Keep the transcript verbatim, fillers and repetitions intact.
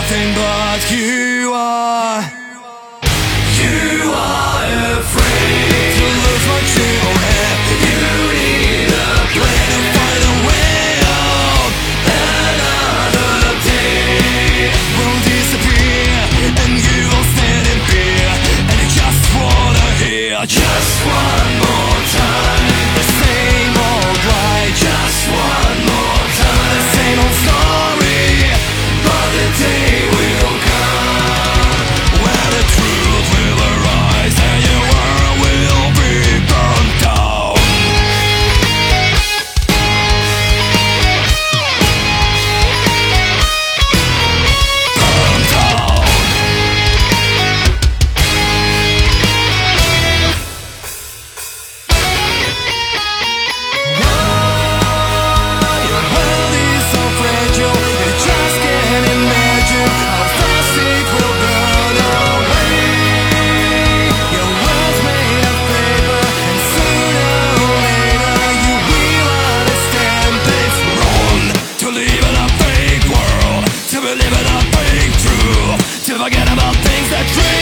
nothing but you are. You are afraid to lose what you have. You need a plan to find a way out. Another day will disappear, and you will stand in fear, and you just wanna hear just one more time the same old lie, just one more time the same old story. But the day will come when the truth will arise, and your world will be burnt down. Burnt down. Your world is so fragile, you just can't imagine how fast it will burn away. Your world's made of paper, and sooner or later you will understand that it's wrong to live in a fake world, to believe in a fake truth, to forget about things that dream.